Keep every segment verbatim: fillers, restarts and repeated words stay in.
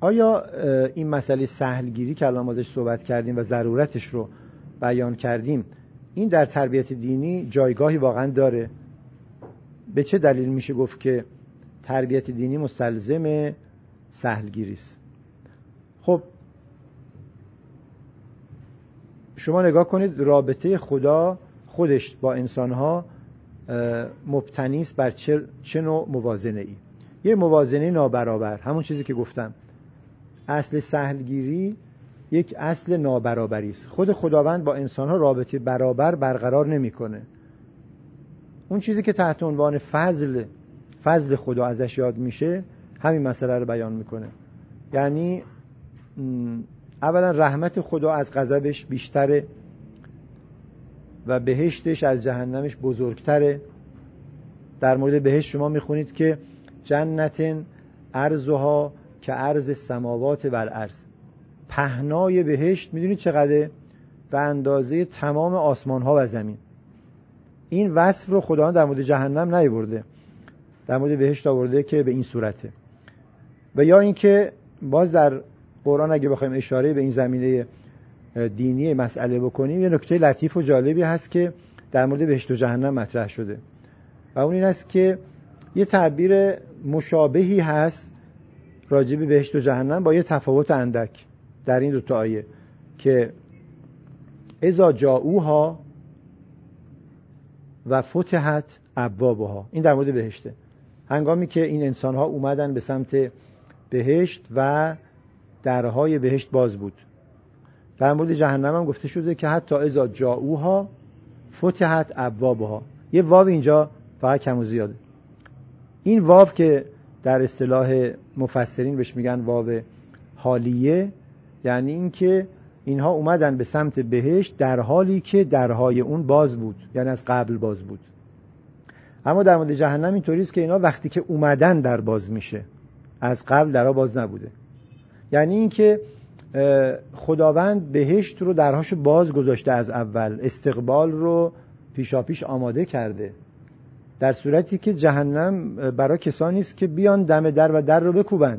آیا این مسئله سهلگیری که الان ازش صحبت کردیم و ضرورتش رو بیان کردیم، این در تربیت دینی جایگاهی واقعا داره؟ به چه دلیل میشه گفت که تربیت دینی مستلزم سهلگیری است؟ خب شما نگاه کنید، رابطه خدا خودش با انسانها مبتنی است بر چه, چه نوع موازنه‌ای؟ یه موازنه نابرابر، همون چیزی که گفتم. اصل سهلگیری یک اصل نابرابری است. خود خداوند با انسانها رابطه برابر برقرار نمی‌کنه. اون چیزی که تحت عنوان فضل فضل خدا ازش یاد میشه همین مسئله رو بیان میکنه. یعنی اولا رحمت خدا از غضبش بیشتره و بهشتش از جهنمش بزرگتره. در مورد بهشت شما میخونید که جنت عرضها که عرض السماوات و الارض، پهنای بهشت میدونید چقدره؟ به اندازه تمام آسمان ها و زمین. این وصف رو خداوند در مورد جهنم نیاورده، در مورد بهشت آورده که به این صورته. و یا اینکه باز در قرآن اگه بخوایم اشاره به این زمینه دینی مسئله بکنیم، یه نکته لطیف و جالبی هست که در مورد بهشت و جهنم مطرح شده و اون این است که یه تعبیر مشابهی هست راجع به بهشت و جهنم با یه تفاوت اندک در این دو تا آیه که اذا جاءوها و فتحت ابوابها. این در مورد بهشته، هنگامی که این انسان‌ها اومدن به سمت بهشت و درهای بهشت باز بود. در مورد جهنم هم گفته شده که حتی اذا جاءوها فتحت ابوابها. یه واو اینجا فقط کم و زیاده. این واو که در اصطلاح مفسرین بهش میگن واو حالیه، یعنی این که اینها اومدن به سمت بهشت در حالی که درهای اون باز بود، یعنی از قبل باز بود. اما در مورد جهنم اینطوری است که اینا وقتی که اومدن در باز میشه، از قبل درها باز نبوده. یعنی این که خداوند بهشت رو درهاشو باز گذاشته، از اول استقبال رو پیشاپیش آماده کرده، در صورتی که جهنم برای کسانی است که بیان دم در و در رو بکوبند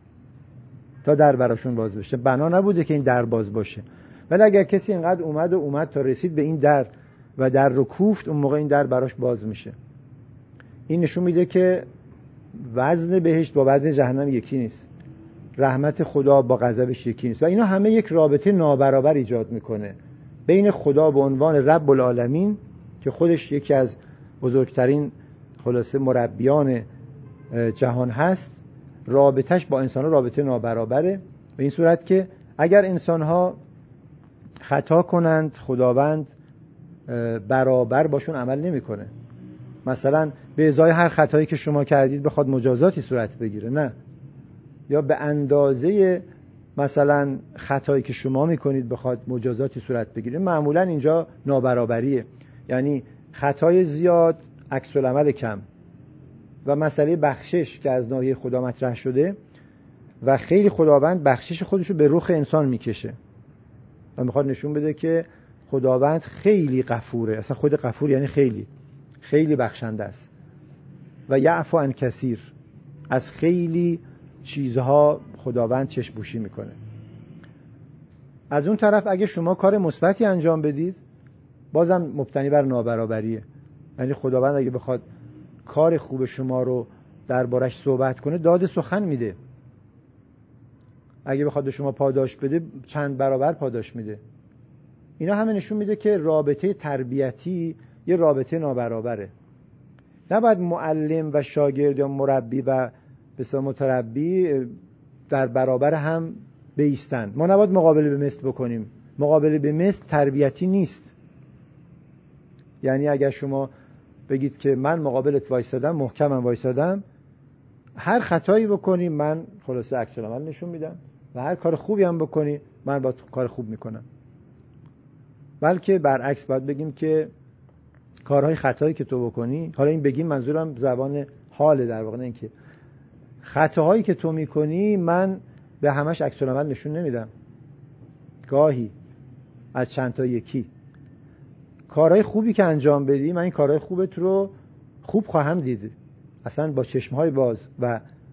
تا در براشون باز بشه. بنا نبوده که این در باز باشه. ولی اگر کسی اینقدر اومد و اومد تا رسید به این در و در رو کوفت، اون موقع این در براش باز میشه. این نشون میده که وزن بهشت با وزن جهنم یکی نیست، رحمت خدا با غضبش یکی نیست و اینا همه یک رابطه نابرابر ایجاد میکنه بین خدا به عنوان رب العالمین که خودش یکی از بزرگترین خلاصه مربیان جهان هست. رابطش با انسان‌ها رابطه نابرابره به این صورت که اگر انسان‌ها خطا کنند، خداوند برابر باشون عمل نمی‌کنه. مثلا به ازای هر خطایی که شما کردید بخواد مجازاتی صورت بگیره، نه. یا به اندازه مثلا خطایی که شما میکنید بخواد مجازاتی صورت بگیره. معمولا اینجا نابرابریه، یعنی خطای زیاد، عکس العمل کم. و مسئله بخشش که از ناحیه خدا مطرح شده و خیلی خداوند بخشش خودشو به رخ انسان میکشه و میخواد نشون بده که خداوند خیلی غفوره. اصلا خود غفور یعنی خیلی خیلی بخشنده است و یعفو عن کثیر، از خیلی چیزها خداوند چشم پوشی میکنه. از اون طرف اگه شما کار مثبتی انجام بدید، بازم مبتنی بر نابرابریه. یعنی خداوند اگه بخواد کار خوب شما رو دربارش صحبت کنه، داد سخن میده. اگه بخواد شما پاداش بده، چند برابر پاداش میده. اینا همه نشون میده که رابطه تربیتی یه رابطه نابرابره. نباید معلم و شاگرد یا مربی و بسیار متربی در برابر هم بایستن. ما نباید مقابله به مثل بکنیم. مقابله به مثل تربیتی نیست. یعنی اگر شما بگید که من مقابلت وایسادم، محکمم وایسادم، هر خطایی بکنی من خلاصه عکس العمل نشون میدم و هر کار خوبی هم بکنی من با کار خوب میکنم. بلکه برعکس باید بگیم که کارهای خطایی که تو بکنی، حالا این بگیم منظورم زبان حاله در واقع، نه اینکه خطاهایی که تو میکنی من به همش عکس العمل نشون نمیدم، گاهی از چند تا یکی. کارهای خوبی که انجام بدی، من این کارهای خوبت رو خوب خواهم دید، اصلا با چشمهای باز و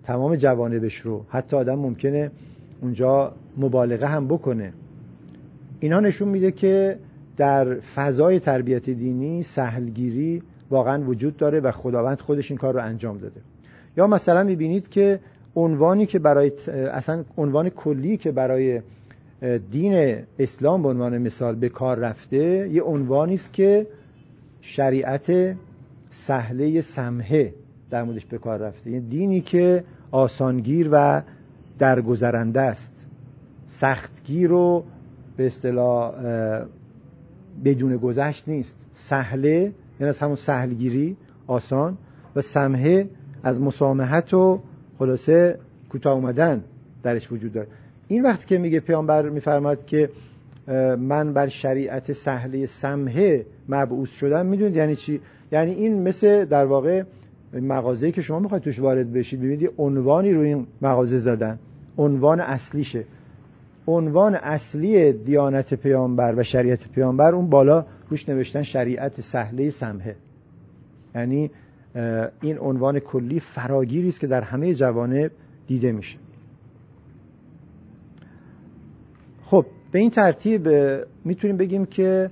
تمام جوانبش رو، حتی آدم ممکنه اونجا مبالغه هم بکنه. اینا نشون میده که در فضای تربیت دینی سهلگیری واقعا وجود داره و خداوند خودش این کار رو انجام داده. یا مثلا میبینید که عنوانی که برای اصلا عنوان کلی که برای دین اسلام به عنوان مثال به کار رفته یه عنوانی است که شریعت سهله سمحه در موردش به کار رفته، یعنی دینی که آسانگیر و درگذرنده است، سختگیر و به اصطلاح بدون گذشت نیست. سهله یعنی از همون سهلگیری، آسان، و سمحه از مسامحت و خلاصه کوتاه اومدن درش وجود داره. این وقتی که میگه پیامبر میفرماد که من بر شریعت سهله سمحه مبعوث شدم، میدونید یعنی چی؟ یعنی این مثل در واقع مغازه‌ای که شما میخواید توش وارد بشید، ببینید عنوانی روی این مغازه زدن، عنوان اصلیشه. عنوان اصلی دیانت پیامبر و شریعت پیامبر اون بالا روش نوشتن شریعت سهله سمحه. یعنی این عنوان کلی فراگیری است که در همه جوانب دیده میشه. خب به این ترتیب میتونیم بگیم که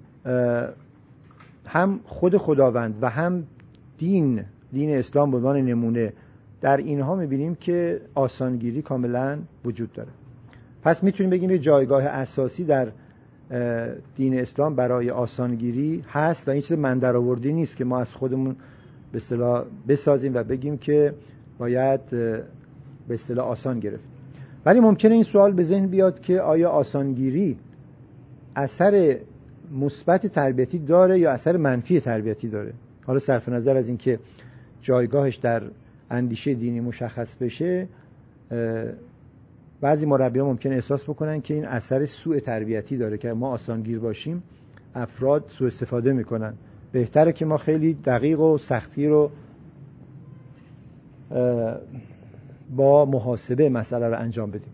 هم خود خداوند و هم دین دین اسلام به عنوان نمونه در اینها میبینیم که آسانگیری کاملا وجود داره. پس میتونیم بگیم یه جایگاه اساسی در دین اسلام برای آسانگیری هست و این چیز من درآوردی نیست که ما از خودمون به اصطلاح بسازیم و بگیم که باید به اصطلاح آسان گرفت. ولی ممکنه این سوال به ذهن بیاد که آیا آسانگیری اثر مثبت تربیتی داره یا اثر منفی تربیتی داره؟ حالا صرف نظر از اینکه جایگاهش در اندیشه دینی مشخص بشه، بعضی مربیان ممکنه احساس بکنن که این اثر سوء تربیتی داره که ما آسانگیر باشیم افراد سوء استفاده میکنن. بهتره که ما خیلی دقیق و سختی رو با محاسبه مسئله رو انجام بدیم.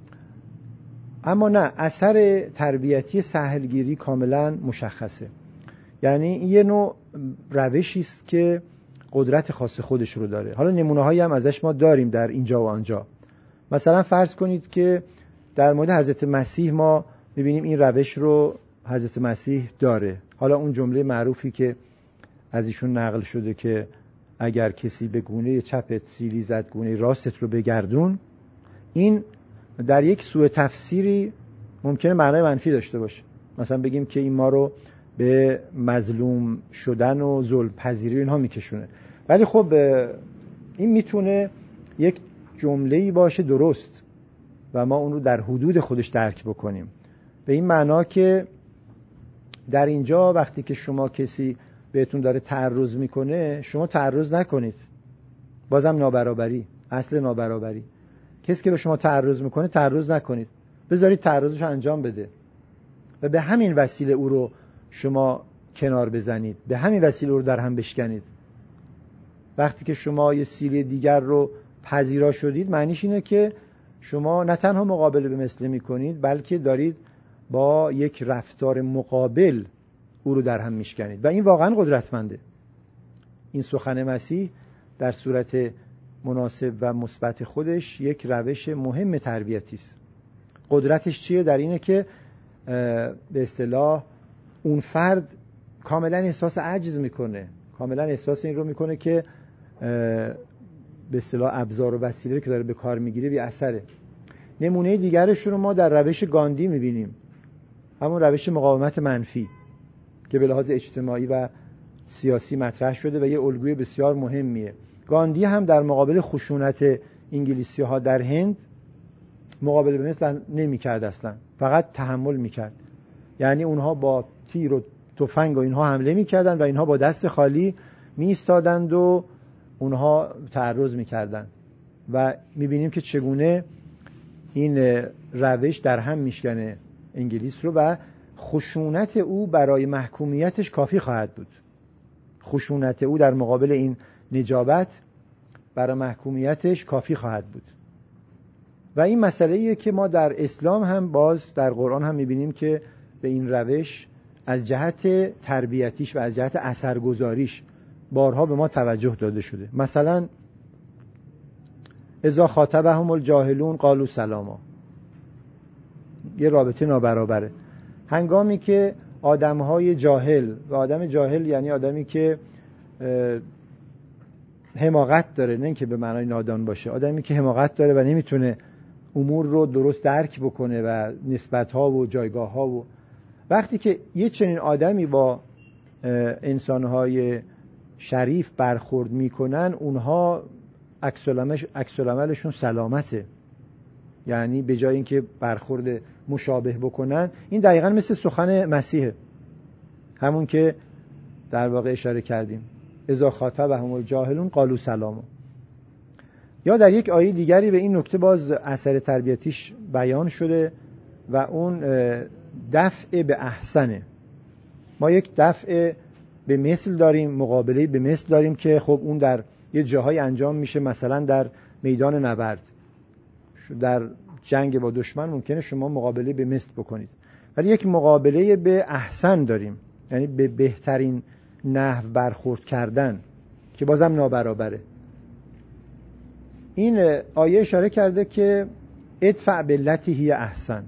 اما نه، اثر تربیتی سهلگیری کاملا مشخصه. یعنی این یه نوع روشی است که قدرت خاص خودش رو داره. حالا نمونه‌هایی هم ازش ما داریم در اینجا و آنجا. مثلا فرض کنید که در مورد حضرت مسیح ما می‌بینیم این روش رو حضرت مسیح داره. حالا اون جمله معروفی که از ایشون نقل شده که اگر کسی به گونه چپت سیلی زد گونه راستت رو بگردون، این در یک سوء تفسیری ممکنه معنای منفی داشته باشه. مثلا بگیم که این ما رو به مظلوم شدن و ظلم پذیری اینها میکشونه. ولی خب این میتونه یک جمله‌ای باشه درست و ما اون رو در حدود خودش درک بکنیم، به این معنا که در اینجا وقتی که شما کسی بهتون داره تعرض میکنه، شما تعرض نکنید. بازم نابرابری، اصل نابرابری. کسی که به شما تعرض میکنه تعرض نکنید، بذارید تعرضش رو انجام بده و به همین وسیله او رو شما کنار بزنید، به همین وسیله او رو در هم بشکنید. وقتی که شما یه سیلی دیگر رو پذیرا شدید، معنیش اینه که شما نه تنها مقابله به مثله میکنید، بلکه دارید با یک رفتار مقابل او رو در هم میشکنید و این واقعا قدرتمنده. این سخن مسیح در صورت مناسب و مثبت خودش یک روش مهم تربیتی است. قدرتش چیه؟ در اینه که به اصطلاح اون فرد کاملا احساس عجز میکنه، کاملا احساس این رو میکنه که به اصطلاح ابزار و وسیله که داره به کار میگیره بی اثره. نمونه دیگرش رو ما در روش گاندی میبینیم، همون روش مقاومت منفی که به لحاظ اجتماعی و سیاسی مطرح شده و یه الگوی بسیار مهمیه. گاندی هم در مقابل خشونت انگلیسی ها در هند مقابله به مثل نمی کرد، اصلا فقط تحمل می کرد. یعنی اونها با تیر و تفنگ و اینها حمله می کردن و اینها با دست خالی می ایستادند و اونها تعرض می کردن و می بینیم که چگونه این روش در هم می شکنه انگلیس رو و خشونت او برای محکومیتش کافی خواهد بود. خشونت او در مقابل این نجابت برای محکومیتش کافی خواهد بود. و این مسئله‌ایه که ما در اسلام هم باز در قرآن هم می‌بینیم که به این روش از جهت تربیتیش و از جهت اثرگذاریش بارها به ما توجه داده شده. مثلا اذا خاطبهم الجاهلون قالوا سلاما. یه رابطه نابرابره. هنگامی که آدمهای جاهل، و آدم جاهل یعنی آدمی که حماقت داره، نه اینکه به معنای نادان باشه، آدمی که حماقت داره و نمیتونه امور رو درست درک بکنه و نسبت‌ها و جایگاه‌ها، و وقتی که یه چنین آدمی با انسان‌های شریف برخورد میکنن، اونها عکس العملشون سلامته. یعنی به جای اینکه برخورد مشابه بکنن، این دقیقاً مثل سخن مسیحه، همون که در واقع اشاره کردیم، اذا خاطبهم الجاهلون قالوا سلاما. یا در یک آیه دیگری به این نکته باز اثر تربیتیش بیان شده و اون دفع به احسنه. ما یک دفع به مثل داریم، مقابله به مثل داریم که خب اون در یه جاهای انجام میشه، مثلا در میدان نبرد، در جنگ با دشمن ممکنه شما مقابله به مثل بکنید، ولی یک مقابله به احسن داریم، یعنی به بهترین نحو برخورد کردن که بازم نابرابره. این آیه اشاره کرده که ادفع باللتی هی احسن،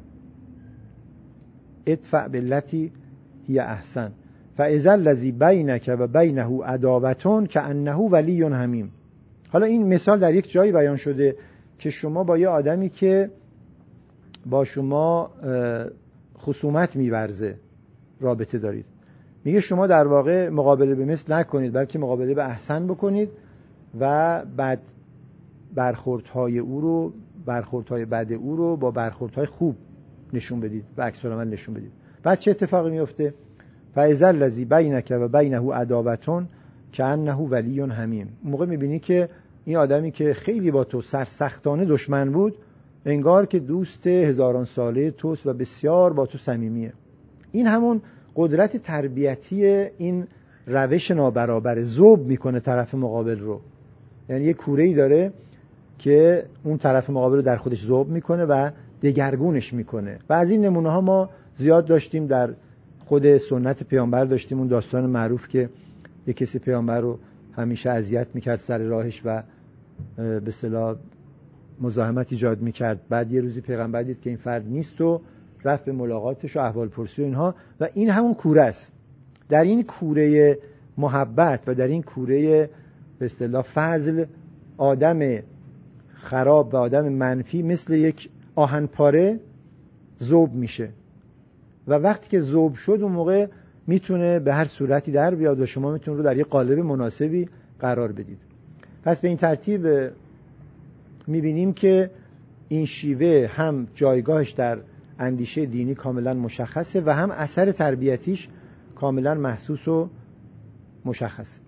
ادفع باللتی هی احسن فاذا الذی بینک و بینه عداوة کأنه ولی حمیم. حالا این مثال در یک جایی بیان شده که شما با یه آدمی که با شما خصومت می‌ورزه رابطه دارید، میگه شما در واقع مقابله به مثل نکنید، بلکه مقابله به احسن بکنید و بعد برخوردهای او رو برخوردهای بد او رو با برخوردهای خوب نشون بدید و عکس العمل نشون بدید. بعد چه اتفاقی میفته؟ فاذا الذی بینک و بینه عداوة کأنه ولی حمیم. موقع میبینی که این آدمی که خیلی با تو سرسختانه دشمن بود، انگار که دوست هزاران ساله توست و بسیار با تو صمیمیه. این همون قدرت تربیتی این روش نابرابر، ذوب میکنه طرف مقابل رو. یعنی یه کوره‌ای داره که اون طرف مقابل رو در خودش ذوب میکنه و دگرگونش میکنه. و از این نمونه ها ما زیاد داشتیم، در خود سنت پیامبر داشتیم اون داستان معروف که یه کسی پیامبر رو همیشه اذیت میکرد سر راهش و به اصطلاح مزاحمت ایجاد میکرد. بعد یه روزی پیغمبر دید که این فرد نیست و رفت به ملاقاتش و احوال پرسی و اینها، و این همون کوره است. در این کوره محبت و در این کوره به اصطلاح فضل، آدم خراب و آدم منفی مثل یک آهنپاره ذوب میشه و وقتی که ذوب شد اون موقع میتونه به هر صورتی در بیاد و شما میتونه رو در یک قالب مناسبی قرار بدید. پس به این ترتیب میبینیم که این شیوه هم جایگاهش در اندیشه دینی کاملا مشخصه و هم اثر تربیتیش کاملا محسوس و مشخصه.